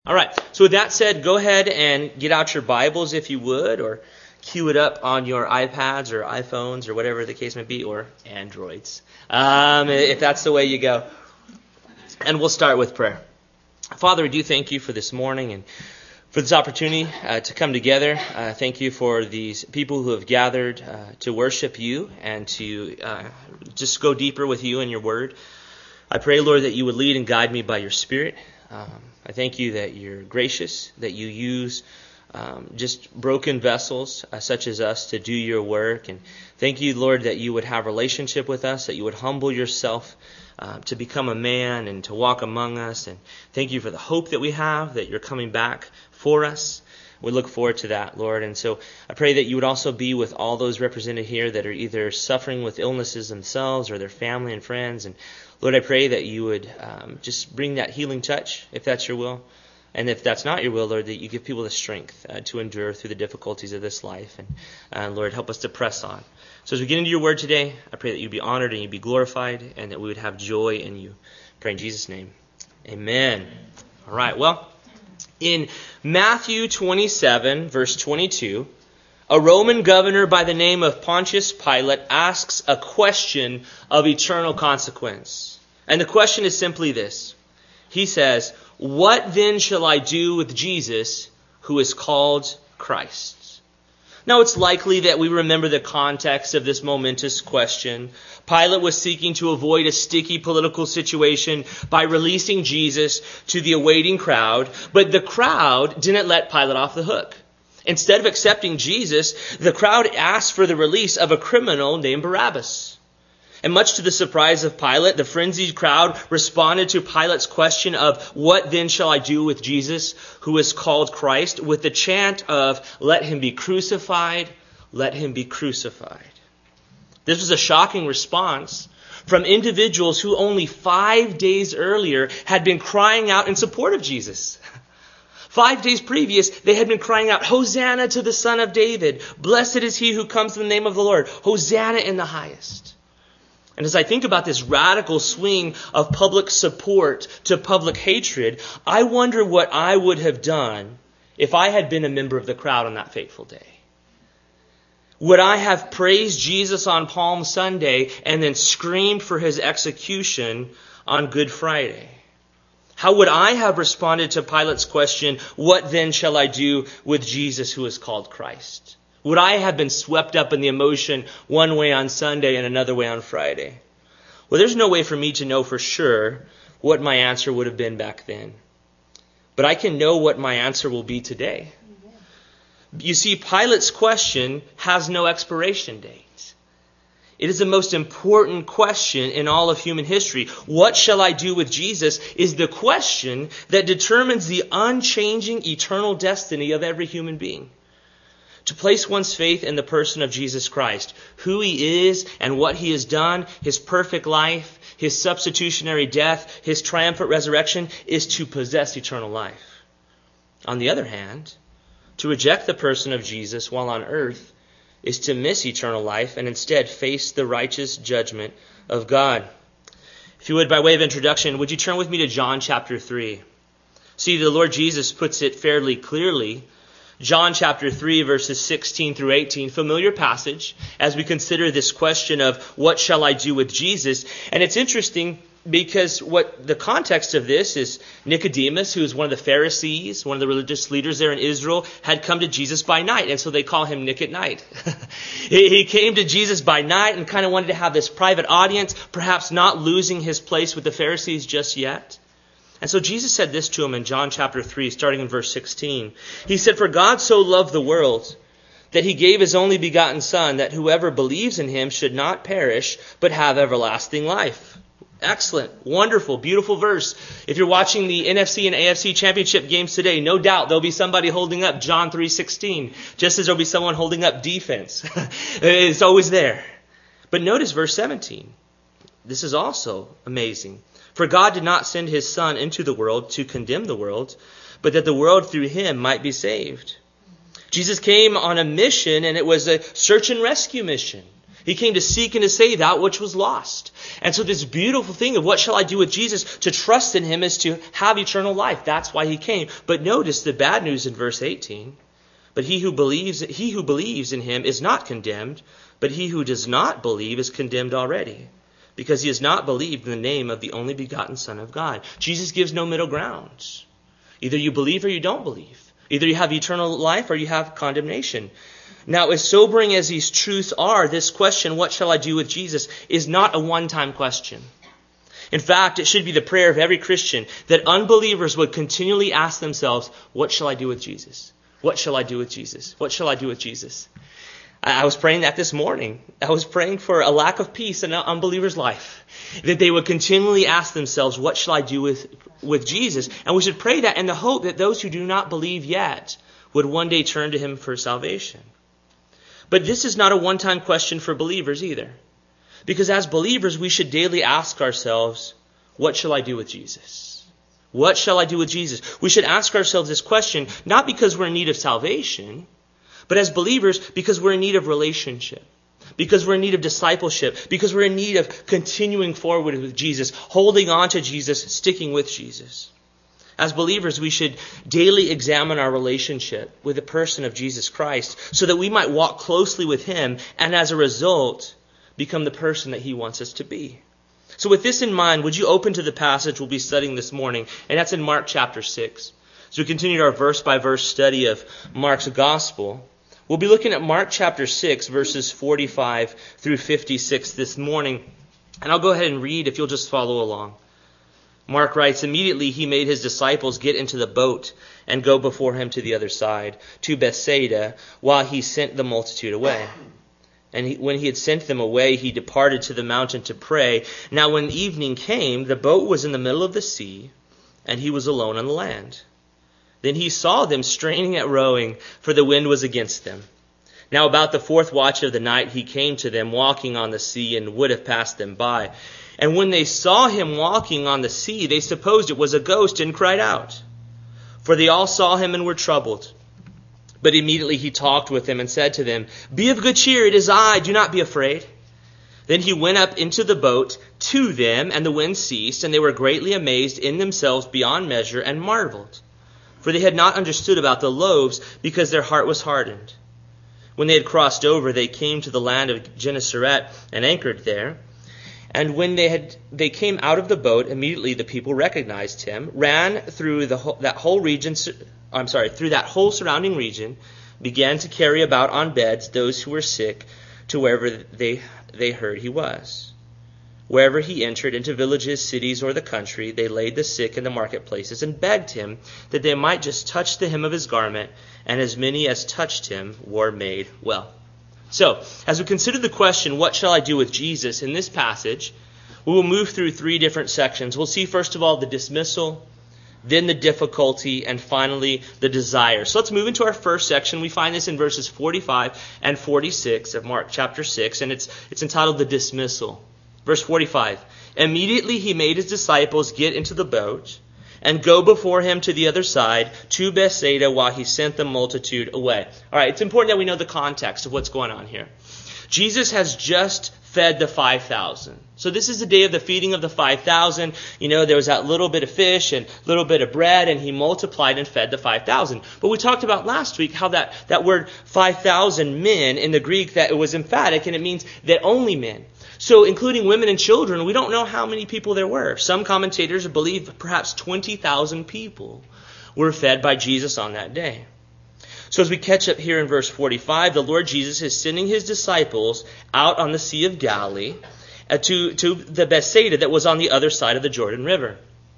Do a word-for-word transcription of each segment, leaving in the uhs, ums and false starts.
All right, so with that said, go ahead and get out your Bibles if you would, or cue it up on your iPads or iPhones or whatever the case may be, or Androids, um, if that's the way you go. And we'll start with prayer. Father, we do thank you for this morning and for this opportunity uh, to come together. Uh, thank you for these people who have gathered uh, to worship you and to uh, just go deeper with you and your word. I pray, Lord, that you would lead and guide me by your Spirit. Um, I thank you that you're gracious, that you use um, just broken vessels uh, such as us to do your work. And thank you, Lord, that you would have relationship with us, that you would humble yourself uh, to become a man and to walk among us. And thank you for the hope that we have, that you're coming back for us. We look forward to that, Lord. And so I pray that you would also be with all those represented here that are either suffering with illnesses themselves or their family and friends. And Lord, I pray that you would um, just bring that healing touch, if that's your will. And if that's not your will, Lord, that you give people the strength uh, to endure through the difficulties of this life. And uh, Lord, help us to press on. So as we get into your word today, I pray that you'd be honored and you'd be glorified and that we would have joy in you. I pray in Jesus' name. Amen. All right, well, in Matthew twenty-seven, verse twenty-two, a Roman governor by the name of Pontius Pilate asks a question of eternal consequence. And the question is simply this. He says, "What then shall I do with Jesus who is called Christ?" Now it's likely that we remember the context of this momentous question. Pilate was seeking to avoid a sticky political situation by releasing Jesus to the awaiting crowd, but the crowd didn't let Pilate off the hook. Instead of accepting Jesus, the crowd asked for the release of a criminal named Barabbas. And much to the surprise of Pilate, the frenzied crowd responded to Pilate's question of, "What then shall I do with Jesus who is called Christ?" with the chant of, "Let him be crucified, let him be crucified." This was a shocking response from individuals who only five days earlier had been crying out in support of Jesus. Five days previous, they had been crying out, "Hosanna to the Son of David. Blessed is he who comes in the name of the Lord. Hosanna in the highest." And as I think about this radical swing of public support to public hatred, I wonder what I would have done if I had been a member of the crowd on that fateful day. Would I have praised Jesus on Palm Sunday and then screamed for his execution on Good Friday? How would I have responded to Pilate's question, "What then shall I do with Jesus who is called Christ?" Would I have been swept up in the emotion one way on Sunday and another way on Friday? Well, there's no way for me to know for sure what my answer would have been back then. But I can know what my answer will be today. You see, Pilate's question has no expiration date. It is the most important question in all of human history. What shall I do with Jesus is the question that determines the unchanging eternal destiny of every human being. To place one's faith in the person of Jesus Christ, who he is and what he has done, his perfect life, his substitutionary death, his triumphant resurrection, is to possess eternal life. On the other hand, to reject the person of Jesus while on earth is to miss eternal life and instead face the righteous judgment of God. If you would, by way of introduction, would you turn with me to John chapter three? See, the Lord Jesus puts it fairly clearly. John chapter three, verses sixteen through eighteen, familiar passage as we consider this question of what shall I do with Jesus. And it's interesting because what the context of this is Nicodemus, who is one of the Pharisees, one of the religious leaders there in Israel, had come to Jesus by night. And so they call him Nick at night. He came to Jesus by night and kind of wanted to have this private audience, perhaps not losing his place with the Pharisees just yet. And so Jesus said this to him in John chapter three, starting in verse sixteen. He said, "For God so loved the world that he gave his only begotten Son, that whoever believes in him should not perish, but have everlasting life." Excellent, wonderful, beautiful verse. If you're watching the N F C and A F C championship games today, no doubt there'll be somebody holding up John three sixteen, just as there'll be someone holding up defense. It's always there. But notice verse seventeen. This is also amazing. "For God did not send his Son into the world to condemn the world, but that the world through him might be saved." Jesus came on a mission, and it was a search and rescue mission. He came to seek and to save that which was lost. And so this beautiful thing of what shall I do with Jesus, to trust in him is to have eternal life. That's why he came. But notice the bad news in verse eighteen. But he who believes, he who believes in him is not condemned, but he who does not believe is condemned already, because he has not believed in the name of the only begotten Son of God. Jesus gives no middle ground. Either you believe or you don't believe. Either you have eternal life or you have condemnation. Now, as sobering as these truths are, this question, what shall I do with Jesus, is not a one-time question. In fact, it should be the prayer of every Christian that unbelievers would continually ask themselves, what shall I do with Jesus? What shall I do with Jesus? What shall I do with Jesus? I was praying that this morning. I was praying for a lack of peace in an unbeliever's life. That they would continually ask themselves, what shall I do with, with Jesus? And we should pray that in the hope that those who do not believe yet would one day turn to him for salvation. But this is not a one-time question for believers either. Because as believers, we should daily ask ourselves, what shall I do with Jesus? What shall I do with Jesus? We should ask ourselves this question, not because we're in need of salvation, but as believers, because we're in need of relationship. Because we're in need of discipleship. Because we're in need of continuing forward with Jesus, holding on to Jesus, sticking with Jesus. As believers, we should daily examine our relationship with the person of Jesus Christ so that we might walk closely with him and as a result, become the person that he wants us to be. So with this in mind, would you open to the passage we'll be studying this morning? And that's in Mark chapter six. As we continue our verse-by-verse study of Mark's gospel, we'll be looking at Mark chapter six, verses forty-five through fifty-six this morning. And I'll go ahead and read if you'll just follow along. Mark writes, immediately he made his disciples get into the boat and go before him to the other side, to Bethsaida, while he sent the multitude away. And he, when he had sent them away, he departed to the mountain to pray. Now when evening came, the boat was in the middle of the sea, and he was alone on the land. Then he saw them straining at rowing, for the wind was against them. Now about the fourth watch of the night he came to them walking on the sea, and would have passed them by. And when they saw him walking on the sea, they supposed it was a ghost and cried out. For they all saw him and were troubled. But immediately he talked with them and said to them, be of good cheer, it is I, do not be afraid. Then he went up into the boat to them, and the wind ceased, and they were greatly amazed in themselves beyond measure, and marveled. For they had not understood about the loaves, because their heart was hardened. When they had crossed over, they came to the land of Gennesaret and anchored there. And when they had they came out of the boat, immediately the people recognized him, ran through the whole, that whole region. I'm sorry, through that whole surrounding region, began to carry about on beds those who were sick, to wherever they they heard he was. Wherever he entered, into villages, cities, or the country, they laid the sick in the marketplaces and begged him that they might just touch the hem of his garment, and as many as touched him were made well. So, as we consider the question, what shall I do with Jesus, in this passage, we will move through three different sections. We'll see, first of all, the dismissal, then the difficulty, and finally, the desire. So let's move into our first section. We find this in verses forty-five and forty-six of Mark chapter six, and it's, it's entitled the dismissal. Verse forty-five, immediately he made his disciples get into the boat and go before him to the other side, to Bethsaida, while he sent the multitude away. All right, it's important that we know the context of what's going on here. Jesus has just fed the five thousand. So this is the day of the feeding of the five thousand. You know, there was that little bit of fish and little bit of bread, and he multiplied and fed the five thousand. But we talked about last week how that, that word five thousand men in the Greek, that it was emphatic, and it means that only men. So including women and children, we don't know how many people there were. Some commentators believe perhaps twenty thousand people were fed by Jesus on that day. So as we catch up here in verse forty-five, the Lord Jesus is sending his disciples out on the Sea of Galilee uh, to, to the Bethsaida that was on the other side of the Jordan River.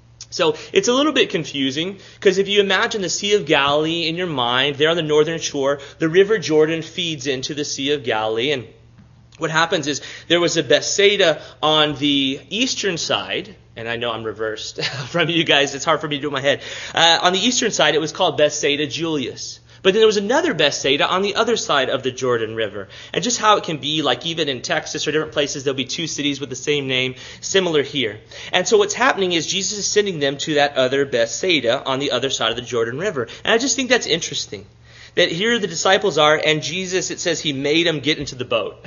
So it's a little bit confusing, because if you imagine the Sea of Galilee in your mind, there on the northern shore, the River Jordan feeds into the Sea of Galilee, and what happens is there was a Bethsaida on the eastern side, and I know I'm reversed from you guys. It's hard for me to do it in my head. Uh, on the eastern side, it was called Bethsaida Julius. But then there was another Bethsaida on the other side of the Jordan River. And just how it can be, like even in Texas or different places, there'll be two cities with the same name, similar here. And so what's happening is Jesus is sending them to that other Bethsaida on the other side of the Jordan River. And I just think that's interesting. That here the disciples are, and Jesus, it says he made them get into the boat.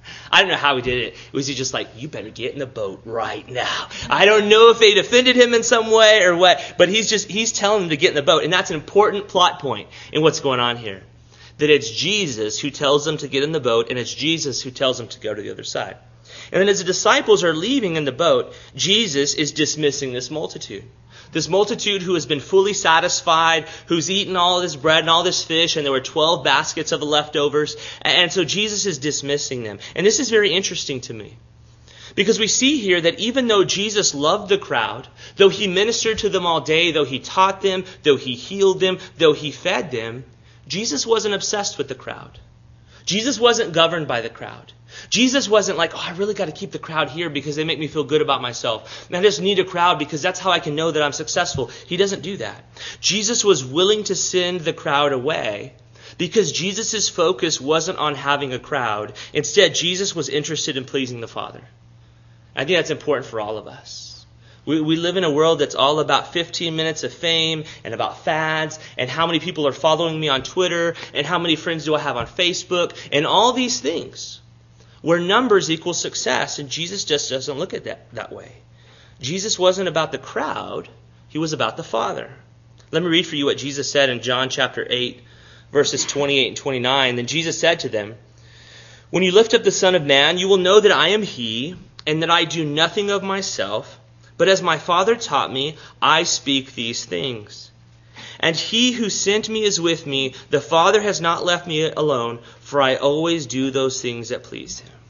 I don't know how he did it. Was he just like, you better get in the boat right now? I don't know if they'd offended him in some way or what, but he's just, he's telling them to get in the boat. And that's an important plot point in what's going on here. That it's Jesus who tells them to get in the boat, and it's Jesus who tells them to go to the other side. And then as the disciples are leaving in the boat, Jesus is dismissing this multitude. This multitude who has been fully satisfied, who's eaten all of this bread and all this fish, and there were twelve baskets of the leftovers. And so Jesus is dismissing them. And this is very interesting to me. Because we see here that even though Jesus loved the crowd, though he ministered to them all day, though he taught them, though he healed them, though he fed them, Jesus wasn't obsessed with the crowd. Jesus wasn't governed by the crowd. Jesus wasn't like, oh, I really got to keep the crowd here because they make me feel good about myself. And I just need a crowd because that's how I can know that I'm successful. He doesn't do that. Jesus was willing to send the crowd away because Jesus' focus wasn't on having a crowd. Instead, Jesus was interested in pleasing the Father. I think that's important for all of us. We, we live in a world that's all about fifteen minutes of fame and about fads and how many people are following me on Twitter and how many friends do I have on Facebook and all these things. Where numbers equal success, and Jesus just doesn't look at that that way. Jesus wasn't about the crowd, he was about the Father. Let me read for you what Jesus said in John chapter eight, verses twenty-eight and twenty-nine. Then Jesus said to them, when you lift up the Son of Man, you will know that I am he, and that I do nothing of myself, but as my Father taught me, I speak these things. And he who sent me is with me. The Father has not left me alone, for I always do those things that please him.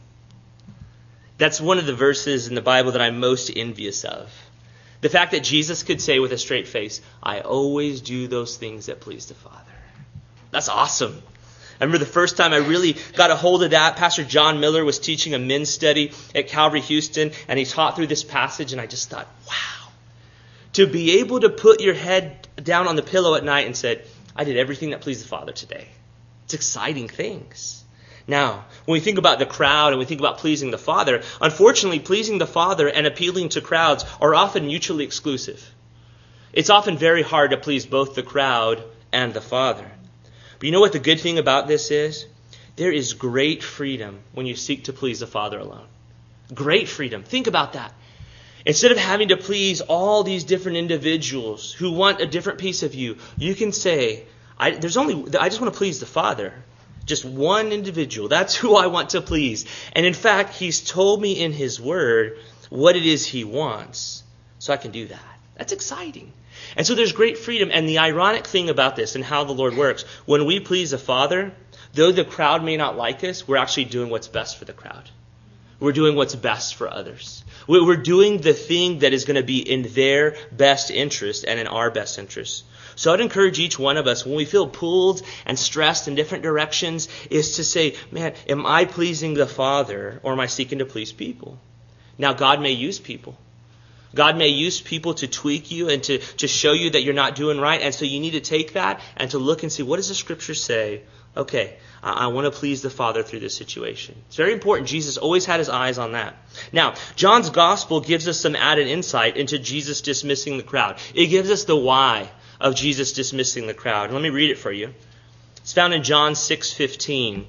That's one of the verses in the Bible that I'm most envious of. The fact that Jesus could say with a straight face, I always do those things that please the Father. That's awesome. I remember the first time I really got a hold of that, Pastor John Miller was teaching a men's study at Calvary Houston, and he taught through this passage, and I just thought, wow. To be able to put your head down on the pillow at night and said, I did everything that pleased the Father today. It's exciting things. Now, when we think about the crowd and we think about pleasing the Father, unfortunately, pleasing the Father and appealing to crowds are often mutually exclusive. It's often very hard to please both the crowd and the Father. But you know what the good thing about this is? There is great freedom when you seek to please the Father alone. Great freedom. Think about that. Instead of having to please all these different individuals who want a different piece of you, you can say, I, there's only, I just want to please the Father. Just one individual. That's who I want to please. And in fact, he's told me in his word what it is he wants. So I can do that. That's exciting. And so there's great freedom. And the ironic thing about this and how the Lord works, when we please the Father, though the crowd may not like us, we're actually doing what's best for the crowd. We're doing what's best for others. We're doing the thing that is going to be in their best interest and in our best interest. So I'd encourage each one of us, when we feel pulled and stressed in different directions, is to say, man, am I pleasing the Father or am I seeking to please people? Now, God may use people. God may use people to tweak you and to, to show you that you're not doing right. And so you need to take that and to look and see, what does the Scripture say? Okay, I, I want to please the Father through this situation. It's very important. Jesus always had his eyes on that. Now, John's Gospel gives us some added insight into Jesus dismissing the crowd. It gives us the why of Jesus dismissing the crowd. Let me read it for you. It's found in John six fifteen.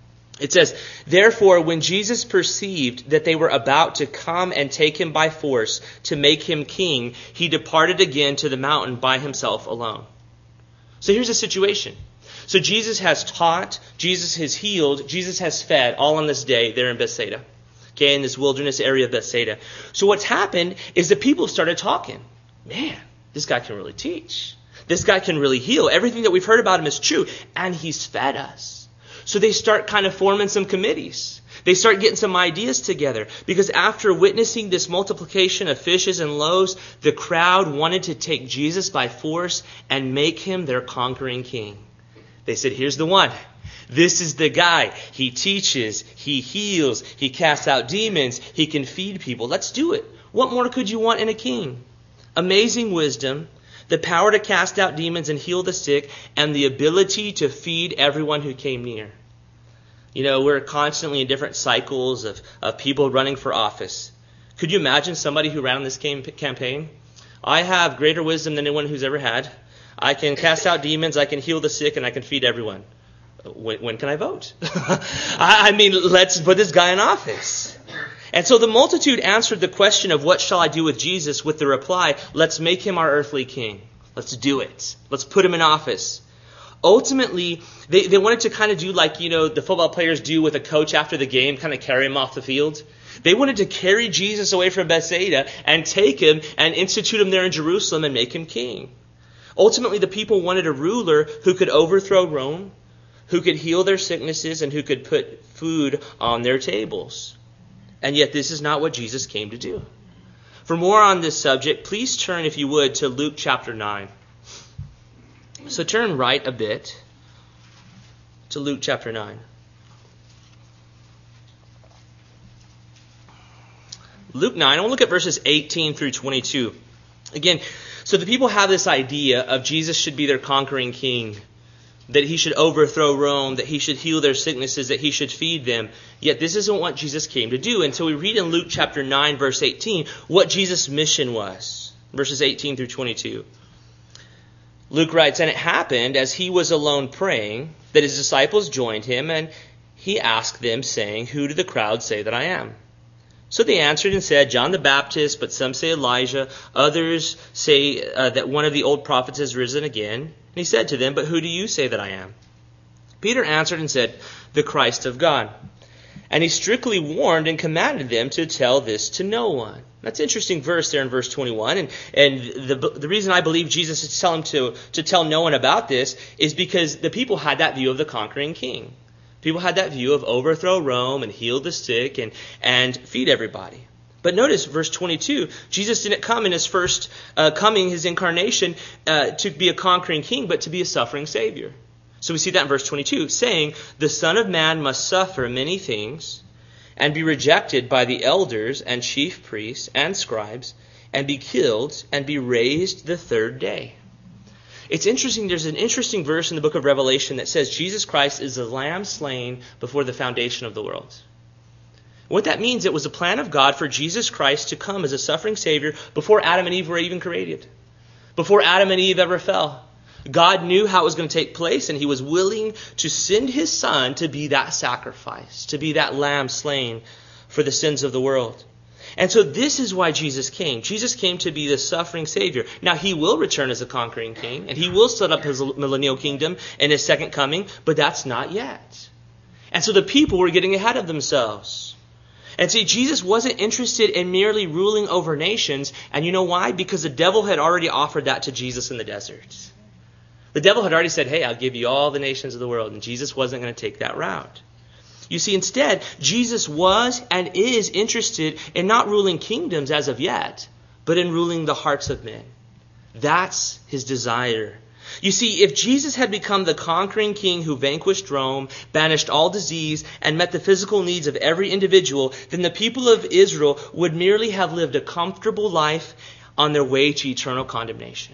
It says, therefore, when Jesus perceived that they were about to come and take him by force to make him king, he departed again to the mountain by himself alone. So here's the situation. So Jesus has taught, Jesus has healed, Jesus has fed all on this day there in Bethsaida. Okay, in this wilderness area of Bethsaida. So what's happened is the people have started talking. Man, this guy can really teach. This guy can really heal. Everything that we've heard about him is true. And he's fed us. So they start kind of forming some committees. They start getting some ideas together. Because after witnessing this multiplication of fishes and loaves, the crowd wanted to take Jesus by force and make him their conquering king. They said, here's the one. This is the guy. He teaches. He heals. He casts out demons. He can feed people. Let's do it. What more could you want in a king? Amazing wisdom, the power to cast out demons and heal the sick, and the ability to feed everyone who came near. You know, we're constantly in different cycles of, of people running for office. Could you imagine somebody who ran on this campaign? I have greater wisdom than anyone who's ever had. I can cast out demons, I can heal the sick, and I can feed everyone. when, when can I vote? I, I mean, let's put this guy in office. And so the multitude answered the question of what shall I do with Jesus with the reply, let's make him our earthly king. Let's do it. Let's put him in office. Ultimately, they, they wanted to kind of do like, you know, the football players do with a coach after the game, kind of carry him off the field. They wanted to carry Jesus away from Bethsaida and take him and institute him there in Jerusalem and make him king. Ultimately, the people wanted a ruler who could overthrow Rome, who could heal their sicknesses, and who could put food on their tables. And yet this is not what Jesus came to do. For more on this subject, please turn, if you would, to Luke chapter nine. So turn right a bit to Luke chapter nine. Luke nine, I want to look at verses eighteen through twenty-two. Again, so the people have this idea of Jesus should be their conquering king, that he should overthrow Rome, that he should heal their sicknesses, that he should feed them. Yet this isn't what Jesus came to do. And so we read in Luke chapter nine, verse eighteen, what Jesus' mission was. Verses eighteen through twenty-two. Luke writes, and it happened as he was alone praying, that his disciples joined him, and he asked them, saying, who do the crowd say that I am? So they answered and said, John the Baptist, but some say Elijah. Others say uh, that one of the old prophets has risen again. And he said to them, but who do you say that I am? Peter answered and said, the Christ of God. And he strictly warned and commanded them to tell this to no one. That's an interesting verse there in verse twenty-one. And, and the, the reason I believe Jesus is telling him to, to tell no one about this is because the people had that view of the conquering king. People had that view of overthrow Rome and heal the sick and, and feed everybody. But notice verse twenty-two, Jesus didn't come in his first uh, coming, his incarnation, uh, to be a conquering king, but to be a suffering Savior. So we see that in verse twenty-two, saying, the Son of Man must suffer many things and be rejected by the elders and chief priests and scribes and be killed and be raised the third day. It's interesting, there's an interesting verse in the book of Revelation that says Jesus Christ is the lamb slain before the foundation of the world. What that means, it was the plan of God for Jesus Christ to come as a suffering Savior before Adam and Eve were even created. Before Adam and Eve ever fell. God knew how it was going to take place, and he was willing to send his Son to be that sacrifice, to be that lamb slain for the sins of the world. And so this is why Jesus came. Jesus came to be the suffering Savior. Now, he will return as a conquering king, and he will set up his millennial kingdom in his second coming, but that's not yet. And so the people were getting ahead of themselves. And see, Jesus wasn't interested in merely ruling over nations, and you know why? Because the devil had already offered that to Jesus in the desert. The devil had already said, hey, I'll give you all the nations of the world, and Jesus wasn't going to take that route. You see, instead, Jesus was and is interested in not ruling kingdoms as of yet, but in ruling the hearts of men. That's his desire. You see, if Jesus had become the conquering king who vanquished Rome, banished all disease, and met the physical needs of every individual, then the people of Israel would merely have lived a comfortable life on their way to eternal condemnation.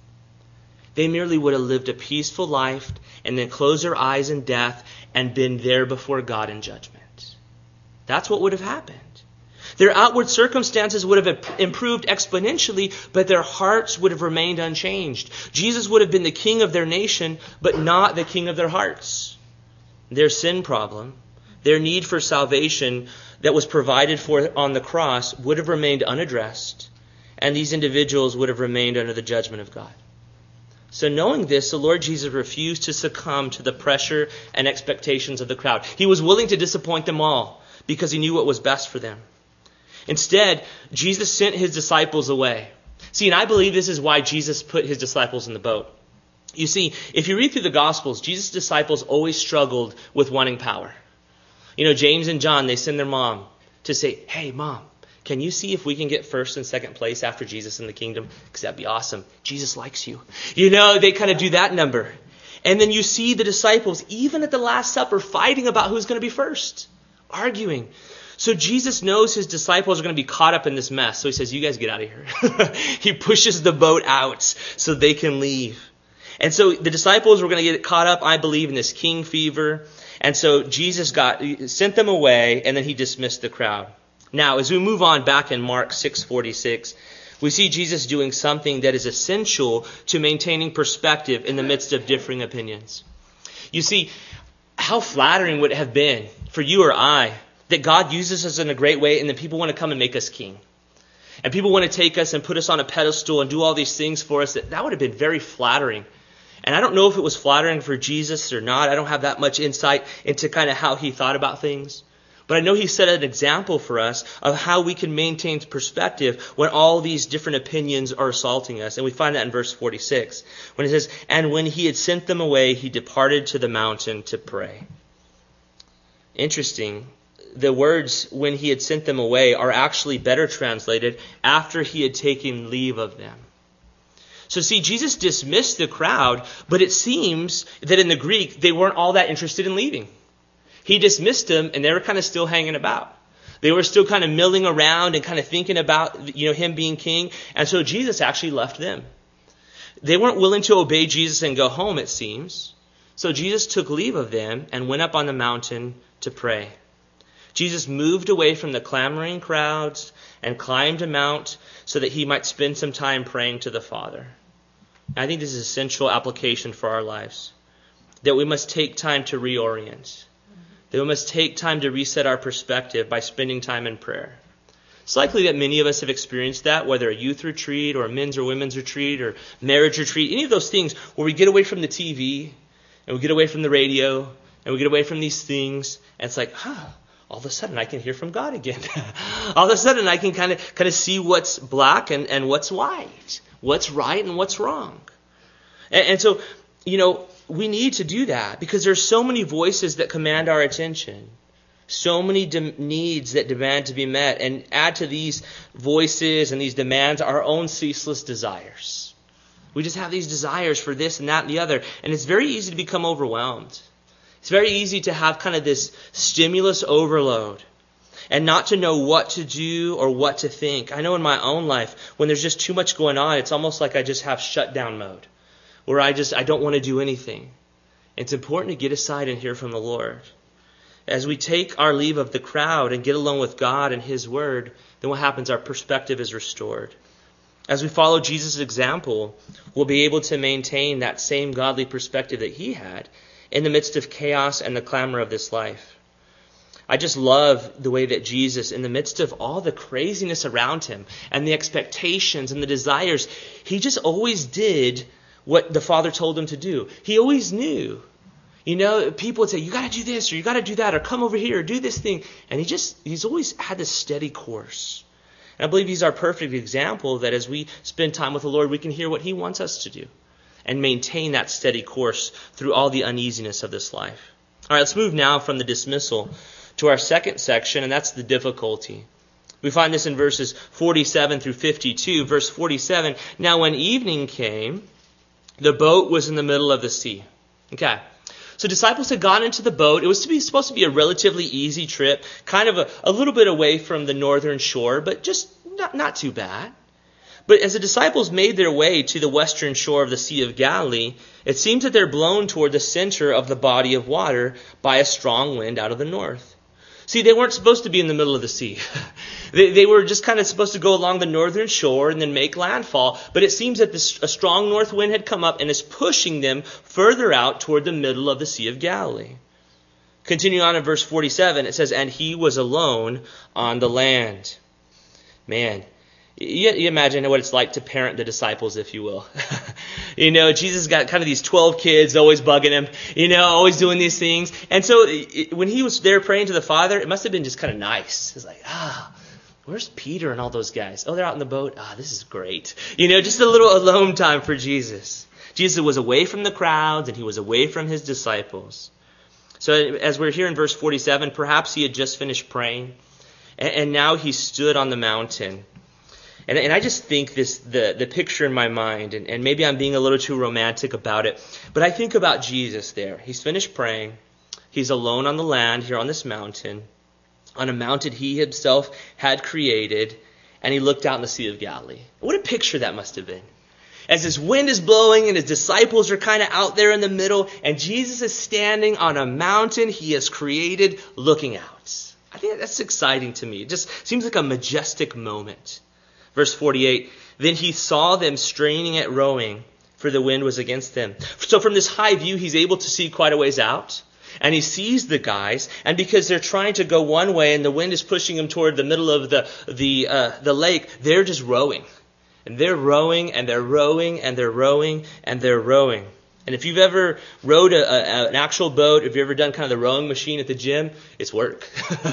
They merely would have lived a peaceful life and then closed their eyes in death and been there before God in judgment. That's what would have happened. Their outward circumstances would have improved exponentially, but their hearts would have remained unchanged. Jesus would have been the king of their nation, but not the king of their hearts. Their sin problem, their need for salvation that was provided for on the cross would have remained unaddressed, and these individuals would have remained under the judgment of God. So knowing this, the Lord Jesus refused to succumb to the pressure and expectations of the crowd. He was willing to disappoint them all because he knew what was best for them. Instead, Jesus sent his disciples away. See, and I believe this is why Jesus put his disciples in the boat. You see, if you read through the Gospels, Jesus' disciples always struggled with wanting power. You know, James and John, they send their mom to say, hey, Mom, can you see if we can get first and second place after Jesus in the kingdom? Because that'd be awesome. Jesus likes you. You know, they kind of do that number. And then you see the disciples, even at the Last Supper, fighting about who's going to be first, arguing. So Jesus knows his disciples are going to be caught up in this mess. So he says, you guys get out of here. He pushes the boat out so they can leave. And so the disciples were going to get caught up, I believe, in this king fever. And so Jesus got sent them away, and then he dismissed the crowd. Now, as we move on back in Mark six forty-six, we see Jesus doing something that is essential to maintaining perspective in the midst of differing opinions. You see, how flattering would it have been for you or I that God uses us in a great way and then people want to come and make us king. And people want to take us and put us on a pedestal and do all these things for us. That, that would have been very flattering. And I don't know if it was flattering for Jesus or not. I don't have that much insight into kind of how he thought about things. But I know he set an example for us of how we can maintain perspective when all these different opinions are assaulting us. And we find that in verse forty-six, when it says, "And when he had sent them away, he departed to the mountain to pray." Interesting. The words "when he had sent them away" are actually better translated "after he had taken leave of them." So see, Jesus dismissed the crowd, but it seems that in the Greek, they weren't all that interested in leaving. He dismissed them, and they were kind of still hanging about. They were still kind of milling around and kind of thinking about, you know, him being king. And so Jesus actually left them. They weren't willing to obey Jesus and go home, it seems. So Jesus took leave of them and went up on the mountain to pray. Jesus moved away from the clamoring crowds and climbed a mount so that he might spend some time praying to the Father. I think this is a central application for our lives, that we must take time to reorient, that we must take time to reset our perspective by spending time in prayer. It's likely that many of us have experienced that, whether a youth retreat or a men's or women's retreat or marriage retreat, any of those things where we get away from the T V and we get away from the radio and we get away from these things, and it's like, huh, all of a sudden I can hear from God again. All of a sudden I can kind of kind of see what's black and, and what's white, what's right and what's wrong. And, and so, you know, we need to do that because there's so many voices that command our attention, so many de- needs that demand to be met, and add to these voices and these demands our own ceaseless desires. We just have these desires for this and that and the other, and it's very easy to become overwhelmed. It's very easy to have kind of this stimulus overload and not to know what to do or what to think. I know in my own life, when there's just too much going on, it's almost like I just have shutdown mode, where I just I don't want to do anything. It's important to get aside and hear from the Lord. As we take our leave of the crowd and get alone with God and his word, then what happens? Our perspective is restored. As we follow Jesus' example, we'll be able to maintain that same godly perspective that he had in the midst of chaos and the clamor of this life. I just love the way that Jesus, in the midst of all the craziness around him and the expectations and the desires, he just always did what the Father told him to do. He always knew. You know, people would say, you got to do this or you got to do that or come over here or do this thing. And he just, he's always had this steady course. And I believe he's our perfect example that as we spend time with the Lord, we can hear what he wants us to do and maintain that steady course through all the uneasiness of this life. All right, let's move now from the dismissal to our second section, and that's the difficulty. We find this in verses forty-seven through fifty-two. Verse forty-seven, "Now when evening came, the boat was in the middle of the sea." Okay, so disciples had gone into the boat. It was to be supposed to be a relatively easy trip, kind of a, a little bit away from the northern shore, but just not, not too bad. But as the disciples made their way to the western shore of the Sea of Galilee, it seems that they're blown toward the center of the body of water by a strong wind out of the north. See, they weren't supposed to be in the middle of the sea. they, they were just kind of supposed to go along the northern shore and then make landfall. But it seems that this, a strong north wind had come up and is pushing them further out toward the middle of the Sea of Galilee. Continuing on in verse forty-seven, it says, "And he was alone on the land." Man, You, you imagine what it's like to parent the disciples, if you will. You know, Jesus got kind of these twelve kids always bugging him, you know, always doing these things. And so it, when he was there praying to the Father, it must have been just kind of nice. It's like, ah, where's Peter and all those guys? Oh, they're out in the boat. Ah, this is great. You know, just a little alone time for Jesus. Jesus was away from the crowds and he was away from his disciples. So as we're here in verse forty-seven, perhaps he had just finished praying and, and now he stood on the mountain. And, and I just think this the, the picture in my mind, and, and maybe I'm being a little too romantic about it, but I think about Jesus there. He's finished praying. He's alone on the land here on this mountain, on a mountain he himself had created, and he looked out in the Sea of Galilee. What a picture that must have been. As this wind is blowing and his disciples are kind of out there in the middle, and Jesus is standing on a mountain he has created looking out. I think that's exciting to me. It just seems like a majestic moment. Verse forty-eight, "Then he saw them straining at rowing, for the wind was against them." So from this high view, he's able to see quite a ways out. and he sees the guys, and because they're trying to go one way and the wind is pushing them toward the middle of the the uh, the lake, they're just rowing. And they're rowing, and they're rowing, and they're rowing, and they're rowing. And if you've ever rowed a, a, an actual boat, if you've ever done kind of the rowing machine at the gym, it's work.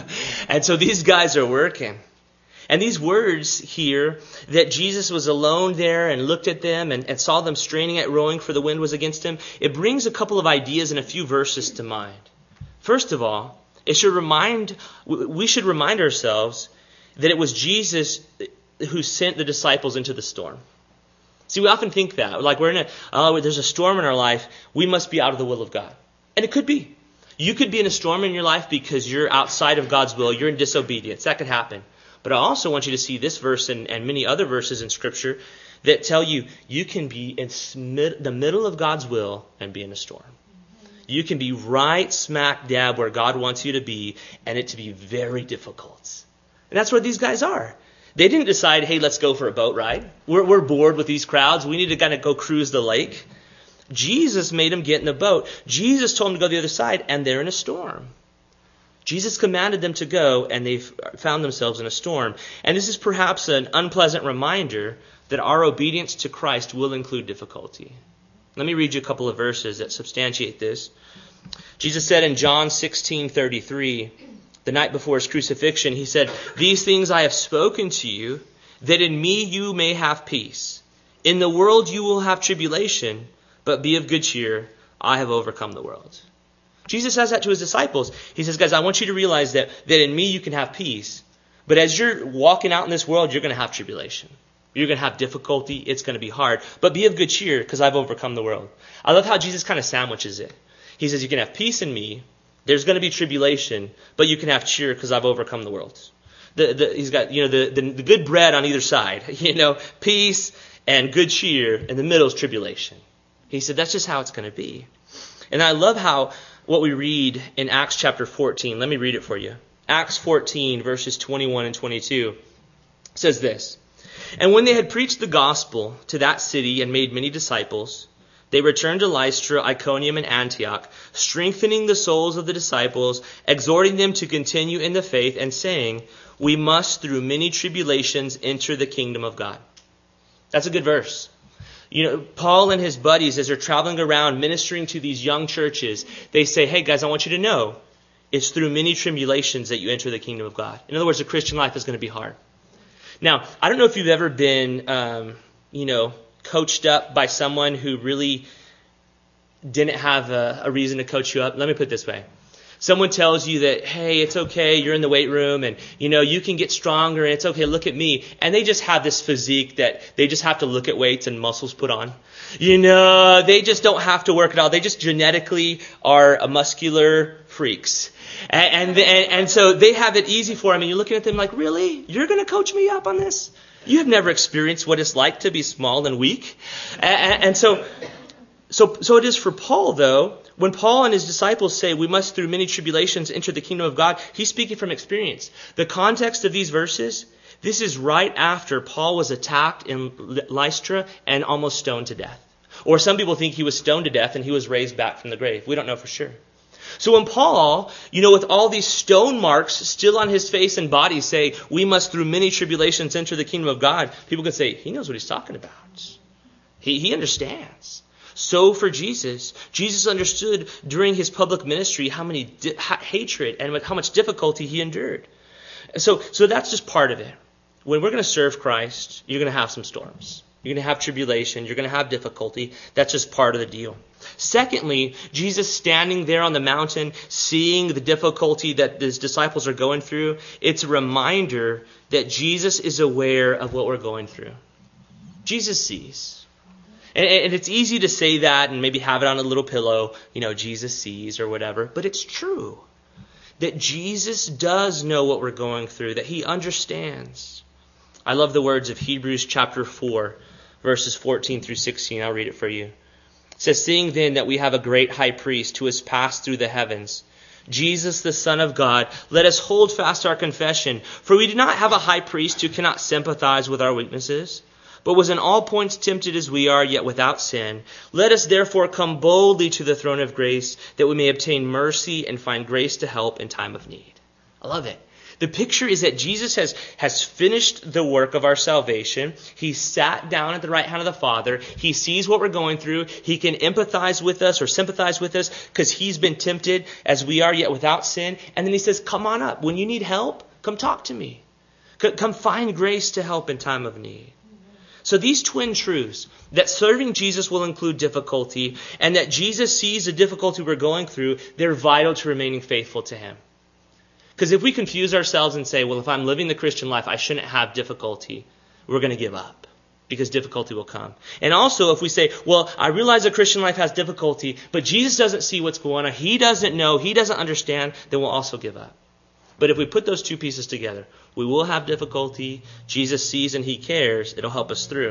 And so these guys are working. And these words here, that Jesus was alone there and looked at them and, and saw them straining at rowing for the wind was against him, it brings a couple of ideas and a few verses to mind. First of all, it should remind, we should remind ourselves that it was Jesus who sent the disciples into the storm. See, we often think that, like we're in a, oh, there's a storm in our life, we must be out of the will of God. And it could be. You could be in a storm in your life because you're outside of God's will, you're in disobedience. That could happen. But I also want you to see this verse and, and many other verses in Scripture that tell you you can be in the middle of God's will and be in a storm. You can be right smack dab where God wants you to be and it to be very difficult. And that's where these guys are. They didn't decide, hey, let's go for a boat ride. We're, we're bored with these crowds. We need to kind of go cruise the lake. Jesus made them get in the boat. Jesus told them to go to the other side, and they're in a storm. Jesus commanded them to go, and they've found themselves in a storm. And this is perhaps an unpleasant reminder that our obedience to Christ will include difficulty. Let me read you a couple of verses that substantiate this. Jesus said in John sixteen thirty-three, the night before his crucifixion, he said, "These things I have spoken to you, that in me you may have peace. In the world you will have tribulation, but be of good cheer. I have overcome the world." Jesus says that to his disciples. He says, guys, I want you to realize that, that in me you can have peace. But as you're walking out in this world, you're going to have tribulation. You're going to have difficulty. It's going to be hard. But be of good cheer because I've overcome the world. I love how Jesus kind of sandwiches it. He says, you can have peace in me. There's going to be tribulation, but you can have cheer because I've overcome the world. The, the, he's got, you know, the, the, the good bread on either side, you know, peace and good cheer. In the middle is tribulation. He said, that's just how it's going to be. And I love how what we read in Acts chapter fourteen. Let me read it for you. Acts fourteen, verses twenty-one and twenty-two says this. "And when they had preached the gospel to that city and made many disciples, they returned to Lystra, Iconium, and Antioch, strengthening the souls of the disciples, exhorting them to continue in the faith, and saying, 'We must through many tribulations enter the kingdom of God.'" That's a good verse. You know, Paul and his buddies, as they're traveling around ministering to these young churches, they say, hey guys, I want you to know it's through many tribulations that you enter the kingdom of God. In other words, the Christian life is going to be hard. Now, I don't know if you've ever been, um, you know, coached up by someone who really didn't have a, a reason to coach you up. Let me put it this way. Someone tells you that, hey, it's okay, you're in the weight room and, you know, you can get stronger and it's okay, look at me. And they just have this physique that they just have to look at weights and muscles put on. You know, they just don't have to work at all. They just genetically are a muscular freaks. And, and, and, and so they have it easy for them. And you're looking at them like, really? You're going to coach me up on this? You have never experienced what it's like to be small and weak. And, and so, so, so it is for Paul, though. When Paul and his disciples say we must through many tribulations enter the kingdom of God, he's speaking from experience. The context of these verses, this is right after Paul was attacked in Lystra and almost stoned to death. Or some people think he was stoned to death and he was raised back from the grave. We don't know for sure. So when Paul, you know, with all these stone marks still on his face and body say we must through many tribulations enter the kingdom of God, people can say he knows what he's talking about. He, he understands. So for Jesus, Jesus understood during his public ministry how many di- ha- hatred and how much difficulty he endured. So, so that's just part of it. When we're going to serve Christ, you're going to have some storms. You're going to have tribulation. You're going to have difficulty. That's just part of the deal. Secondly, Jesus standing there on the mountain, seeing the difficulty that his disciples are going through, it's a reminder that Jesus is aware of what we're going through. Jesus sees. And it's easy to say that and maybe have it on a little pillow, you know, Jesus sees or whatever. But it's true that Jesus does know what we're going through, that he understands. I love the words of Hebrews chapter four, verses fourteen through sixteen. I'll read it for you. It says, "Seeing then that we have a great high priest who has passed through the heavens, Jesus, the Son of God, let us hold fast our confession. For we do not have a high priest who cannot sympathize with our weaknesses, but was in all points tempted as we are, yet without sin. Let us therefore come boldly to the throne of grace, that we may obtain mercy and find grace to help in time of need. I love it. The picture is that Jesus has, has finished the work of our salvation. He sat down at the right hand of the Father. He sees what we're going through. He can empathize with us or sympathize with us because he's been tempted as we are, yet without sin. And then he says, come on up. When you need help, come talk to me. Come find grace to help in time of need. So these twin truths, that serving Jesus will include difficulty and that Jesus sees the difficulty we're going through, they're vital to remaining faithful to him. Because if we confuse ourselves and say, well, if I'm living the Christian life, I shouldn't have difficulty, we're going to give up because difficulty will come. And also if we say, well, I realize the Christian life has difficulty, but Jesus doesn't see what's going on, he doesn't know, he doesn't understand, then we'll also give up. But if we put those two pieces together, we will have difficulty, Jesus sees and he cares, it'll help us through.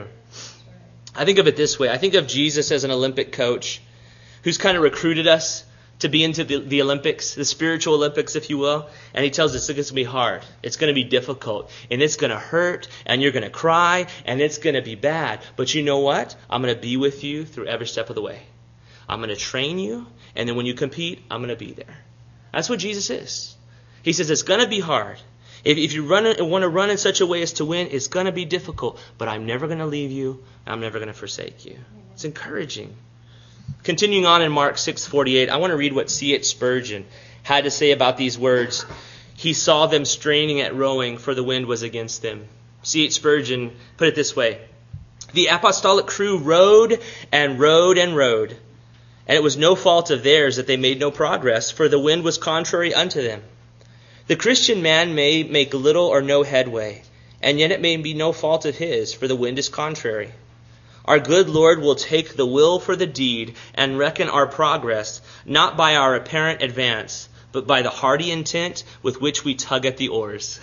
I think of it this way. I think of Jesus as an Olympic coach who's kind of recruited us to be into the, the Olympics, the spiritual Olympics, if you will. And he tells us it's going to be hard. It's going to be difficult. And it's going to hurt. And you're going to cry. And it's going to be bad. But you know what? I'm going to be with you through every step of the way. I'm going to train you. And then when you compete, I'm going to be there. That's what Jesus is. He says it's going to be hard. If, if you run, want to run in such a way as to win, it's going to be difficult. But I'm never going to leave you. I'm never going to forsake you. It's encouraging. Continuing on in Mark six forty-eight, I want to read what C H Spurgeon had to say about these words. He saw them straining at rowing, for the wind was against them. C H Spurgeon put it this way. The apostolic crew rowed and rowed and rowed, and it was no fault of theirs that they made no progress, for the wind was contrary unto them. The Christian man may make little or no headway, and yet it may be no fault of his, for the wind is contrary. Our good Lord will take the will for the deed and reckon our progress, not by our apparent advance, but by the hearty intent with which we tug at the oars.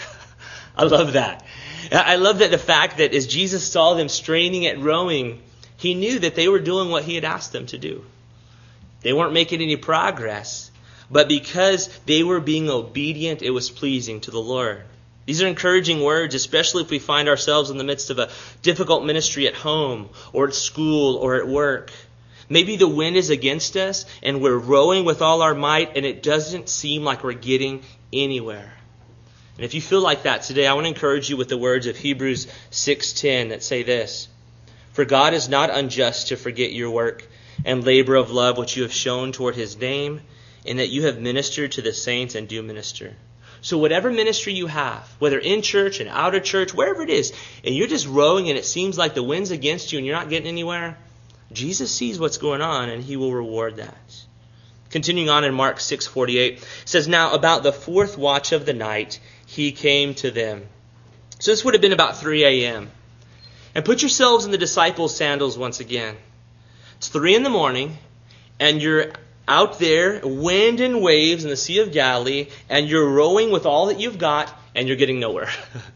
I love that. I love that the fact that as Jesus saw them straining at rowing, he knew that they were doing what he had asked them to do. They weren't making any progress, but because they were being obedient, it was pleasing to the Lord. These are encouraging words, especially if we find ourselves in the midst of a difficult ministry at home or at school or at work. Maybe the wind is against us and we're rowing with all our might and it doesn't seem like we're getting anywhere. And if you feel like that today, I want to encourage you with the words of Hebrews six ten that say this. For God is not unjust to forget your work and labor of love which you have shown toward his name, in that you have ministered to the saints and do minister. So whatever ministry you have, whether in church and out of church, wherever it is, and you're just rowing and it seems like the wind's against you and you're not getting anywhere, Jesus sees what's going on and he will reward that. Continuing on in Mark six forty-eight, it says, Now about the fourth watch of the night, he came to them. So this would have been about three a.m. And put yourselves in the disciples' sandals once again. It's three in the morning and you're out there, wind and waves in the Sea of Galilee, and you're rowing with all that you've got, and you're getting nowhere.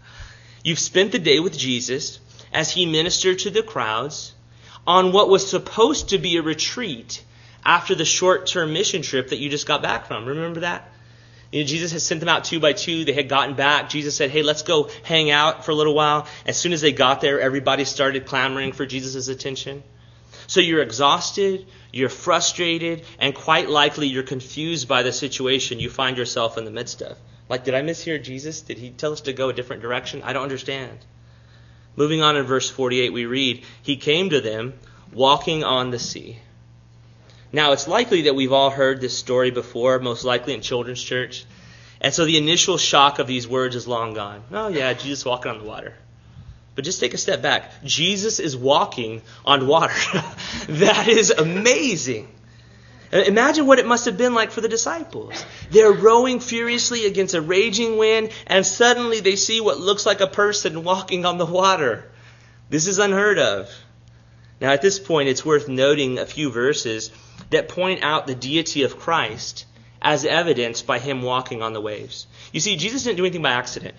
You've spent the day with Jesus as he ministered to the crowds on what was supposed to be a retreat after the short-term mission trip that you just got back from. Remember that? You know, Jesus had sent them out two by two. They had gotten back. Jesus said, hey, let's go hang out for a little while. As soon as they got there, everybody started clamoring for Jesus' attention. So you're exhausted, you're frustrated, and quite likely you're confused by the situation you find yourself in the midst of. Like, did I mishear Jesus? Did he tell us to go a different direction? I don't understand. Moving on in verse forty-eight, we read, He came to them walking on the sea. Now, it's likely that we've all heard this story before, most likely in children's church. And so the initial shock of these words is long gone. Oh yeah, Jesus walking on the water. But just take a step back. Jesus is walking on water. That is amazing. Imagine what it must have been like for the disciples. They're rowing furiously against a raging wind, and suddenly they see what looks like a person walking on the water. This is unheard of. Now at this point, it's worth noting a few verses that point out the deity of Christ as evidenced by him walking on the waves. You see, Jesus didn't do anything by accident.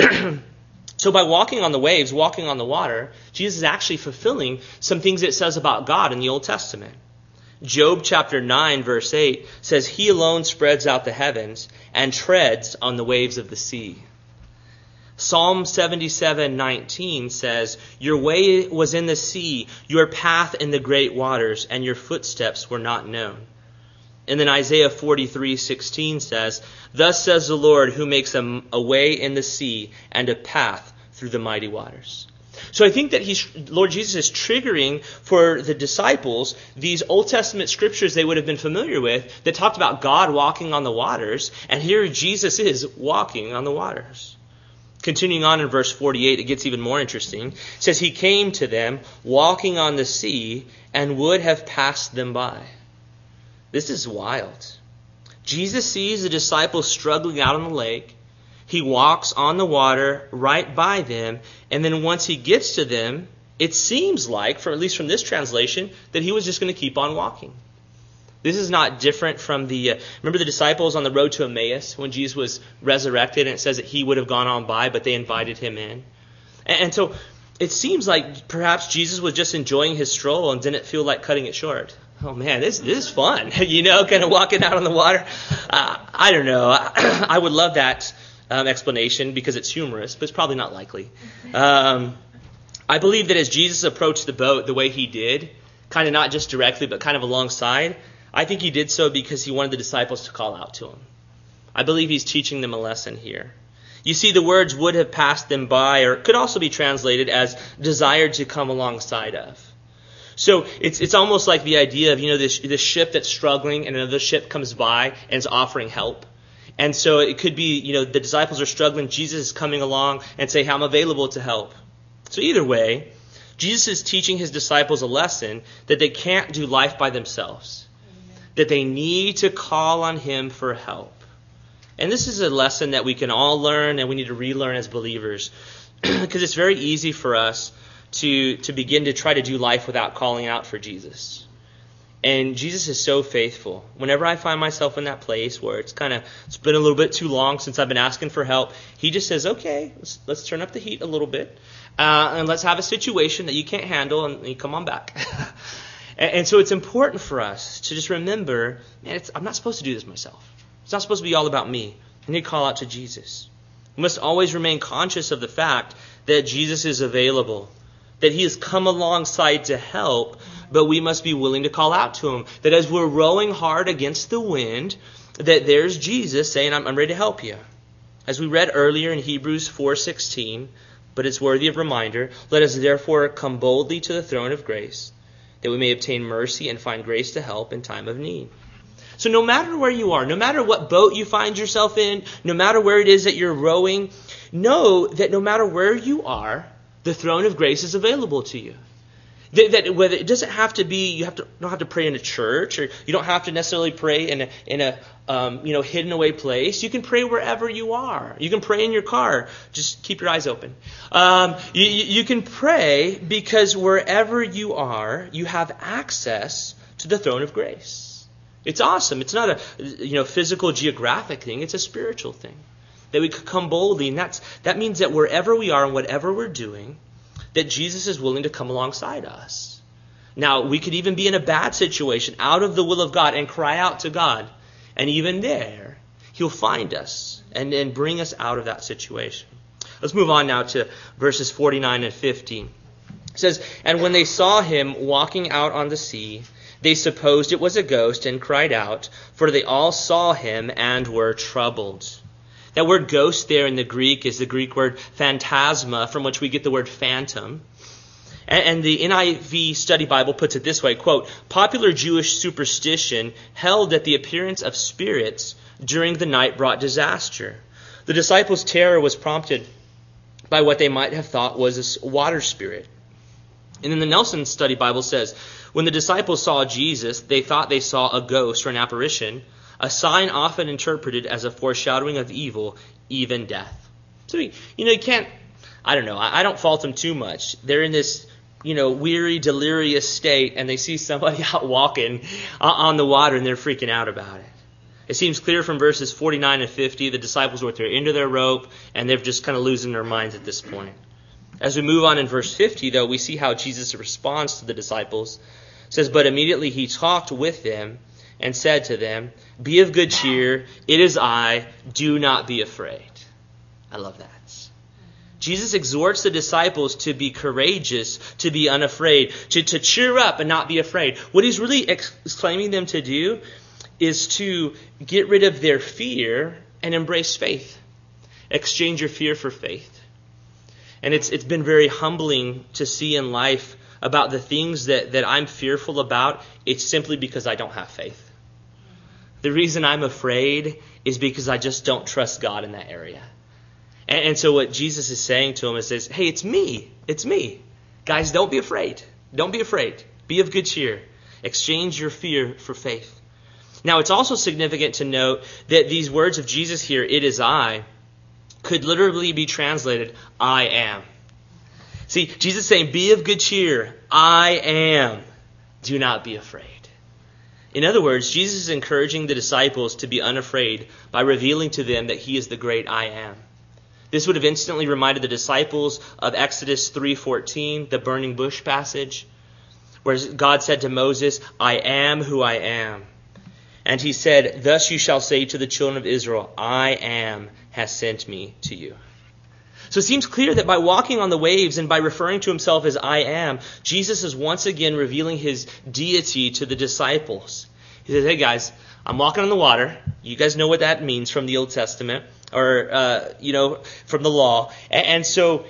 So by walking on the waves, walking on the water, Jesus is actually fulfilling some things it says about God in the Old Testament. Job chapter nine verse eight says, He alone spreads out the heavens and treads on the waves of the sea. Psalm seventy-seven nineteen says, your way was in the sea, your path in the great waters, and your footsteps were not known. And then Isaiah forty-three sixteen says, thus says the Lord, who makes a, a way in the sea and a path through the mighty waters. So I think that he's, Lord Jesus is triggering for the disciples these Old Testament scriptures they would have been familiar with that talked about God walking on the waters, and here Jesus is walking on the waters. Continuing on in verse forty-eight, it gets even more interesting. It says, he came to them walking on the sea and would have passed them by. This is wild. Jesus sees the disciples struggling out on the lake. He walks on the water right by them, and then once he gets to them, it seems like, for at least from this translation, that he was just going to keep on walking. This is not different from the, uh, remember the disciples on the road to Emmaus when Jesus was resurrected, and it says that he would have gone on by, but they invited him in. And, and so it seems like perhaps Jesus was just enjoying his stroll and didn't feel like cutting it short. Oh man, this, this is fun, you know, kind of walking out on the water. Uh, I don't know. I, I would love that Um, explanation because it's humorous, but it's probably not likely. Um, I believe that as Jesus approached the boat the way he did, kind of not just directly, but kind of alongside, I think he did so because he wanted the disciples to call out to him. I believe he's teaching them a lesson here. You see, the words would have passed them by, or could also be translated as desired to come alongside of. So it's it's almost like the idea of, you know, this, this ship that's struggling and another ship comes by and is offering help. And so it could be, you know, the disciples are struggling. Jesus is coming along and say, I'm available to help. So either way, Jesus is teaching his disciples a lesson that they can't do life by themselves. Amen. That they need to call on him for help. And this is a lesson that we can all learn and we need to relearn as believers. Because it's very easy for us to, to begin to try to do life without calling out for Jesus. And Jesus is so faithful. Whenever I find myself in that place where it's kind of, it's been a little bit too long since I've been asking for help, he just says, okay, let's, let's turn up the heat a little bit. Uh, and let's have a situation that you can't handle and you come on back. and, and so it's important for us to just remember, man, it's, I'm not supposed to do this myself. It's not supposed to be all about me. I need to call out to Jesus. We must always remain conscious of the fact that Jesus is available, that he has come alongside to help, but we must be willing to call out to him. That as we're rowing hard against the wind, that there's Jesus saying, I'm, I'm ready to help you. As we read earlier in Hebrews four sixteen, but it's worthy of reminder, let us therefore come boldly to the throne of grace, that we may obtain mercy and find grace to help in time of need. So no matter where you are, no matter what boat you find yourself in, no matter where it is that you're rowing, know that no matter where you are, the throne of grace is available to you. That, that whether it doesn't have to be, you have to don't have to pray in a church, or you don't have to necessarily pray in a in a um, you know hidden away place. You can pray wherever you are. You can pray in your car. Just keep your eyes open. Um, you, you can pray because wherever you are, you have access to the throne of grace. It's awesome. It's not a you know physical geographic thing. It's a spiritual thing. That we could come boldly, and that's that means that wherever we are and whatever we're doing, that Jesus is willing to come alongside us. Now, we could even be in a bad situation, out of the will of God, and cry out to God. And even there, he'll find us and, and bring us out of that situation. Let's move on now to verses forty-nine and fifty. It says, and when they saw him walking out on the sea, they supposed it was a ghost and cried out, for they all saw him and were troubled. That word ghost there in the Greek is the Greek word phantasma, from which we get the word phantom. And the N I V Study Bible puts it this way, quote, popular Jewish superstition held that the appearance of spirits during the night brought disaster. The disciples' terror was prompted by what they might have thought was a water spirit. And then the Nelson Study Bible says, when the disciples saw Jesus, they thought they saw a ghost or an apparition, a sign often interpreted as a foreshadowing of evil, even death. So, you know, you can't, I don't know, I don't fault them too much. They're in this, you know, weary, delirious state, and they see somebody out walking on the water, and they're freaking out about it. It seems clear from verses forty-nine and fifty, the disciples were at their end of their rope, and they're just kind of losing their minds at this point. As we move on in verse fifty, though, we see how Jesus responds to the disciples. It says, but immediately he talked with them and said to them, be of good cheer, it is I, do not be afraid. I love that. Jesus exhorts the disciples to be courageous, to be unafraid, to, to cheer up and not be afraid. What he's really exclaiming them to do is to get rid of their fear and embrace faith. Exchange your fear for faith. And it's it's been very humbling to see in life about the things that, that I'm fearful about. It's simply because I don't have faith. The reason I'm afraid is because I just don't trust God in that area. And, and so what Jesus is saying to him is this, hey, it's me. It's me. Guys, don't be afraid. Don't be afraid. Be of good cheer. Exchange your fear for faith. Now, it's also significant to note that these words of Jesus here, it is I, could literally be translated, I am. See, Jesus is saying, be of good cheer. I am. Do not be afraid. In other words, Jesus is encouraging the disciples to be unafraid by revealing to them that he is the great I am. This would have instantly reminded the disciples of Exodus three fourteen, the burning bush passage, where God said to Moses, I am who I am. And he said, thus you shall say to the children of Israel, I am has sent me to you. So it seems clear that by walking on the waves and by referring to himself as I am, Jesus is once again revealing his deity to the disciples. He says, hey guys, I'm walking on the water. You guys know what that means from the Old Testament or, uh, you know, from the law. And, and so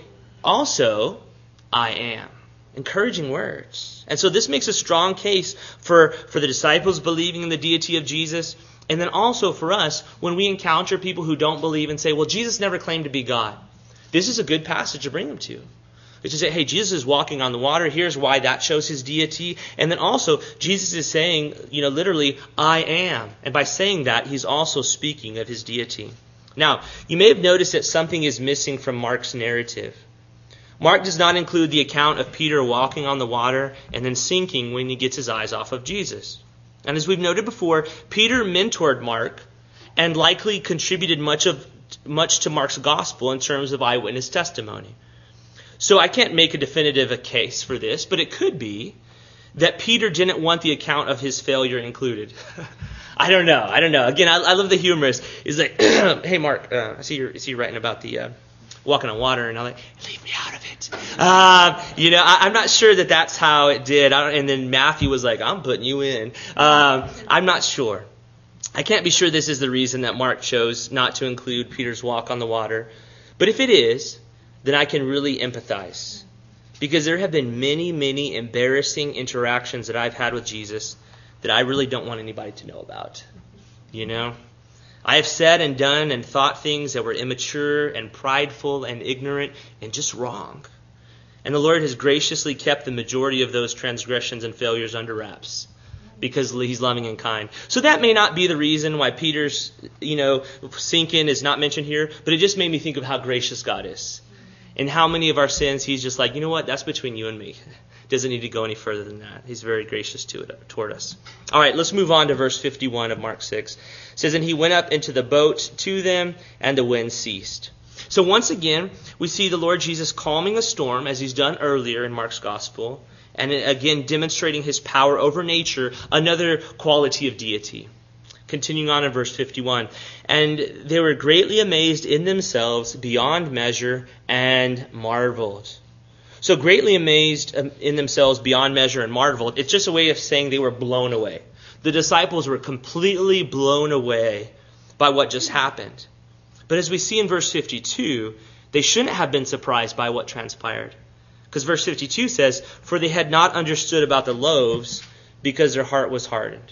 also, I am. Encouraging words. And so this makes a strong case for, for the disciples believing in the deity of Jesus. And then also for us, when we encounter people who don't believe and say, well, Jesus never claimed to be God. This is a good passage to bring them to. It's to say, hey, Jesus is walking on the water. Here's why that shows his deity. And then also, Jesus is saying, you know, literally, I am. And by saying that, he's also speaking of his deity. Now, you may have noticed that something is missing from Mark's narrative. Mark does not include the account of Peter walking on the water and then sinking when he gets his eyes off of Jesus. And as we've noted before, Peter mentored Mark and likely contributed much of much to Mark's gospel in terms of eyewitness testimony. So I can't make a definitive case for this, but it could be that Peter didn't want the account of his failure included. I don't know. I don't know. Again, I, I love the humorist. He's like, hey, Mark, uh, I see you're, I see you're writing about the uh, walking on water, and I'm like, leave me out of it. Um, you know, I, I'm not sure that that's how it did. I don't, and then Matthew was like, I'm putting you in. Um, I'm not sure. I can't be sure this is the reason that Mark chose not to include Peter's walk on the water. But if it is, then I can really empathize. Because there have been many, many embarrassing interactions that I've had with Jesus that I really don't want anybody to know about. You know? I have said and done and thought things that were immature and prideful and ignorant and just wrong. And the Lord has graciously kept the majority of those transgressions and failures under wraps because he's loving and kind. So that may not be the reason why Peter's, you know, sinking is not mentioned here, but it just made me think of how gracious God is. And how many of our sins he's just like, you know what, that's between you and me. Doesn't need to go any further than that. He's very gracious to it, toward us. All right, let's move on to verse fifty-one of Mark six. It says, and he went up into the boat to them, and the wind ceased. So once again, we see the Lord Jesus calming a storm, as he's done earlier in Mark's gospel, and again demonstrating his power over nature, another quality of deity. Continuing on in verse fifty-one, and they were greatly amazed in themselves beyond measure and marveled. So greatly amazed in themselves beyond measure and marveled. It's just a way of saying they were blown away. The disciples were completely blown away by what just happened. But as we see in verse fifty-two, they shouldn't have been surprised by what transpired. Because verse fifty-two says, for they had not understood about the loaves because their heart was hardened.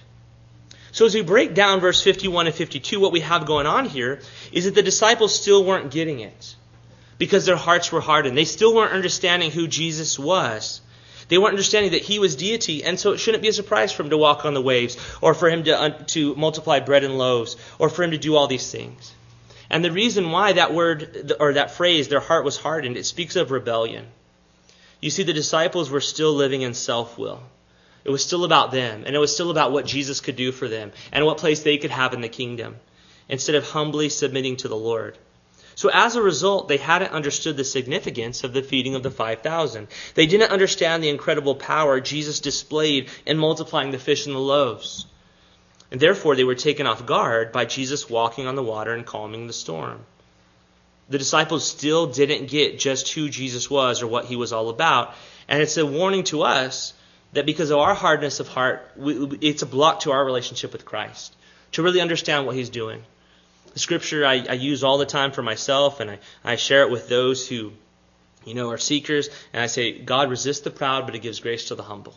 So as we break down verse fifty-one and fifty-two, what we have going on here is that the disciples still weren't getting it because their hearts were hardened. They still weren't understanding who Jesus was. They weren't understanding that he was deity, and so it shouldn't be a surprise for him to walk on the waves, or for him to, uh, to multiply bread and loaves, or for him to do all these things. And the reason why that word, or that phrase, their heart was hardened, it speaks of rebellion. You see, the disciples were still living in self-will. It was still about them, and it was still about what Jesus could do for them, and what place they could have in the kingdom, instead of humbly submitting to the Lord. So as a result, they hadn't understood the significance of the feeding of the five thousand. They didn't understand the incredible power Jesus displayed in multiplying the fish and the loaves. And therefore, they were taken off guard by Jesus walking on the water and calming the storm. The disciples still didn't get just who Jesus was or what he was all about. And it's a warning to us that because of our hardness of heart, we, it's a block to our relationship with Christ, to really understand what he's doing. The scripture I, I use all the time for myself, and I, I share it with those who, you know, are seekers. And I say, God resists the proud, but he gives grace to the humble.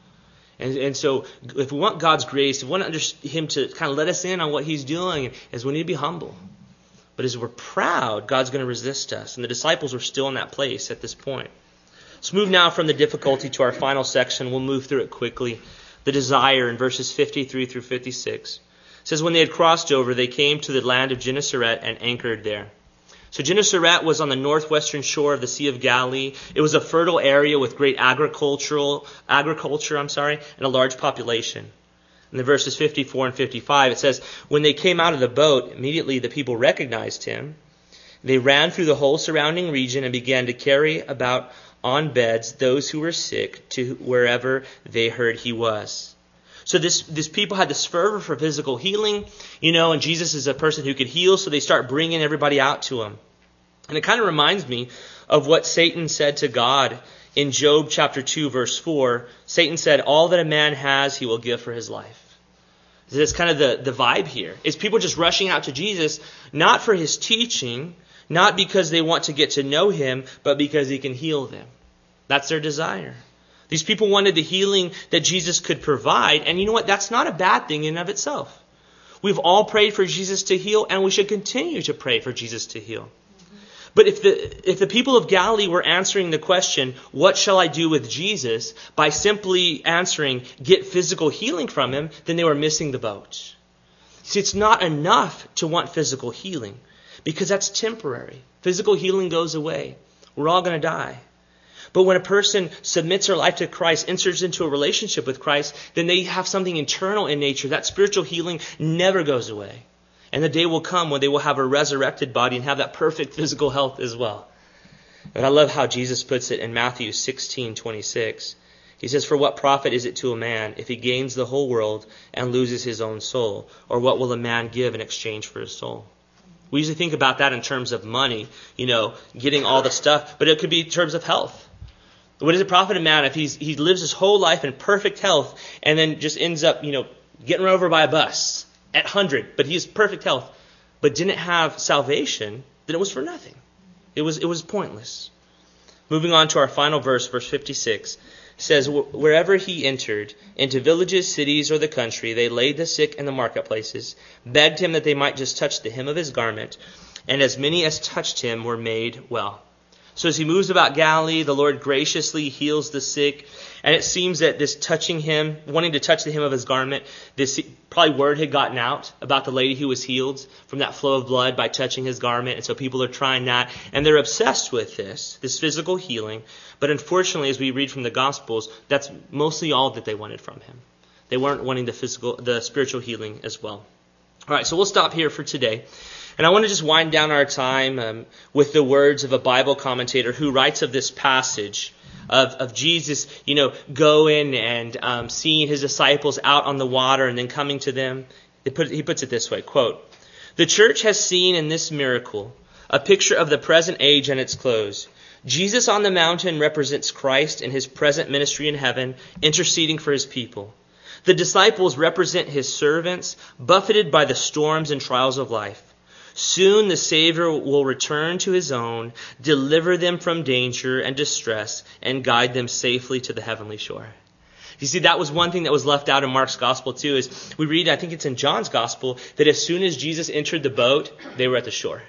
And, and so if we want God's grace, if we want under, him to kind of let us in on what he's doing, is we need to be humble. But as we're proud, God's going to resist us. And the disciples were still in that place at this point. Let's move now from the difficulty to our final section. We'll move through it quickly. The desire in verses fifty-three through fifty-six. It says, when they had crossed over, they came to the land of Gennesaret and anchored there. So Gennesaret was on the northwestern shore of the Sea of Galilee. It was a fertile area with great agricultural agriculture, I'm sorry, and a large population. In the verses fifty-four and fifty-five, it says, when they came out of the boat, immediately the people recognized him. They ran through the whole surrounding region and began to carry about on beds those who were sick to wherever they heard he was. So this, this people had this fervor for physical healing, you know, and Jesus is a person who could heal, so they start bringing everybody out to him. And it kind of reminds me of what Satan said to God in Job chapter two, verse four. Satan said, all that a man has, he will give for his life. So that's kind of the, the vibe here. Is people just rushing out to Jesus, not for his teaching, not because they want to get to know him, but because he can heal them. That's their desire. These people wanted the healing that Jesus could provide. And you know what? That's not a bad thing in and of itself. We've all prayed for Jesus to heal, and we should continue to pray for Jesus to heal. But if the if the people of Galilee were answering the question, what shall I do with Jesus, by simply answering, get physical healing from him, then they were missing the boat. See, it's not enough to want physical healing, because that's temporary. Physical healing goes away. We're all going to die. But when a person submits their life to Christ, enters into a relationship with Christ, then they have something internal in nature. That spiritual healing never goes away. And the day will come when they will have a resurrected body and have that perfect physical health as well. And I love how Jesus puts it in Matthew sixteen twenty-six. He says, for what profit is it to a man if he gains the whole world and loses his own soul? Or what will a man give in exchange for his soul? We usually think about that in terms of money, you know, getting all the stuff. But it could be in terms of health. What does it profit a man if he's, he lives his whole life in perfect health and then just ends up, you know, getting run over by a bus at one hundred, but he has perfect health, but didn't have salvation? Then it was for nothing. It was, it was pointless. Moving on to our final verse, verse fifty-six, says, wherever he entered, into villages, cities, or the country, they laid the sick in the marketplaces, begged him that they might just touch the hem of his garment, and as many as touched him were made well. So as he moves about Galilee, the Lord graciously heals the sick. And it seems that this touching him, wanting to touch the hem of his garment, this probably word had gotten out about the lady who was healed from that flow of blood by touching his garment. And so people are trying that. And they're obsessed with this, this physical healing. But unfortunately, as we read from the Gospels, that's mostly all that they wanted from him. They weren't wanting the physical, the spiritual healing as well. All right, so we'll stop here for today. And I want to just wind down our time um, with the words of a Bible commentator who writes of this passage of, of Jesus, you know, going and um, seeing his disciples out on the water and then coming to them. They put, he puts it this way, quote, the church has seen in this miracle a picture of the present age and its close. Jesus on the mountain represents Christ in his present ministry in heaven, interceding for his people. The disciples represent his servants, buffeted by the storms and trials of life. Soon the Savior will return to his own, deliver them from danger and distress, and guide them safely to the heavenly shore. You see, that was one thing that was left out in Mark's gospel too, is we read, I think it's in John's gospel, that as soon as Jesus entered the boat, they were at the shore.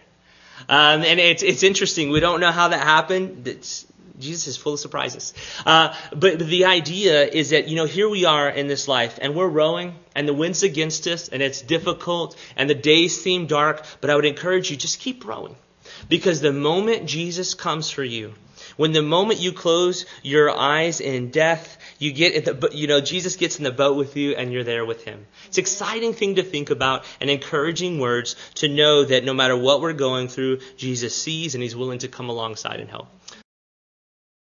Um, and it's it's interesting. We don't know how that happened. It's, Jesus is full of surprises. Uh, but the idea is that, you know, here we are in this life and we're rowing and the wind's against us and it's difficult and the days seem dark. But I would encourage you, just keep rowing, because the moment Jesus comes for you, when the moment you close your eyes in death, you get in the, you know, Jesus gets in the boat with you and you're there with him. It's an exciting thing to think about and encouraging words to know that no matter what we're going through, Jesus sees and he's willing to come alongside and help.